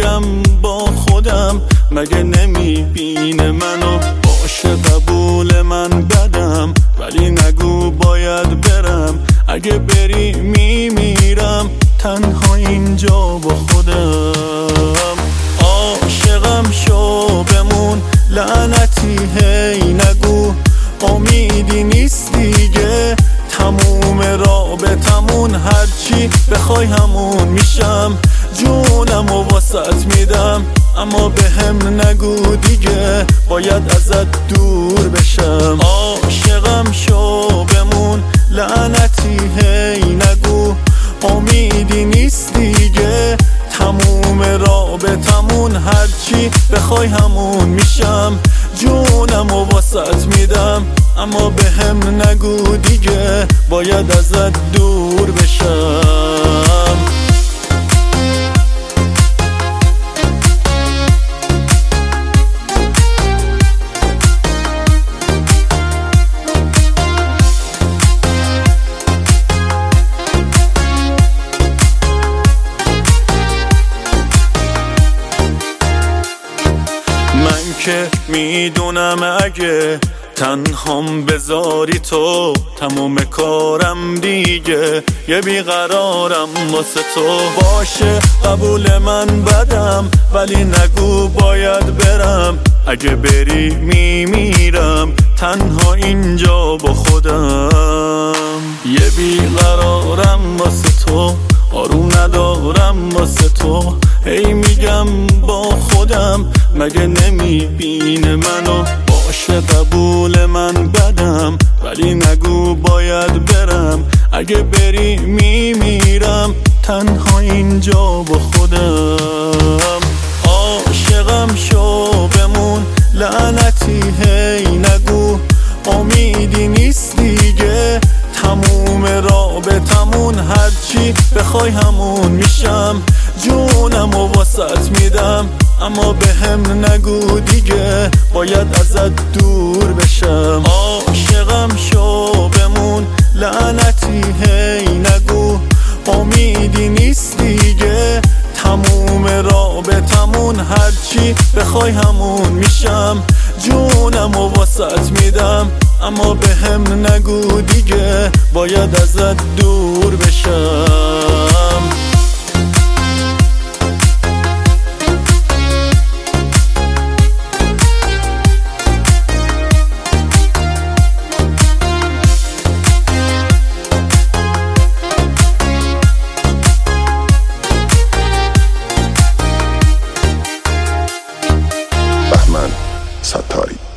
میگم با خودم مگه نمیبینه منو؟ باشه قبول من بدم ولی نگو باید برم، اگه بری میمیرم تنها اینجا با خودم. عاشقم شو بمون لعنتی هی نگو، امیدی نیست دیگه تموم رابطمون، هرچی بخوای همون میشم، جونم و واسط میدم اما به هم نگو دیگه باید ازت دور بشم. عاشقم شو بمون لعنتی هی نگو، امیدی نیست دیگه تموم رابطمون، هرچی بخوای همون میشم، جونم و واسط میدم اما به هم نگو دیگه باید ازت دور بشم. من که میدونم اگه تنهام بذاری تو تموم کارم دیگه، یه بیقرارم واسه تو. باشه قبول من بدم ولی نگو باید برم، اگه بری میمیرم تنها اینجا با خودم. یه بیقرارم واسه تو، آروم ندارم واسه تو، هی میگم با خودم مگه نمیبینه منو؟ باشه قبول من بدم ولی نگو باید برم، اگه بری میمیرم تنها اینجا با خودم. عاشقم شو بمون لعنتی هی نگو، امیدی نیست دیگه تموم رابطمون، هرچی بخوای همون میشم، جونم و واسط میدم اما به هم نگو دیگه باید ازت دور بشم. عاشقم شو بمون لعنتی هی نگو، امیدی نیست دیگه تموم رابطمون، هرچی بخوای همون میشم، جونم و واسط میدم اما به هم نگو دیگه باید ازت دور بشم. بهمن ستاری.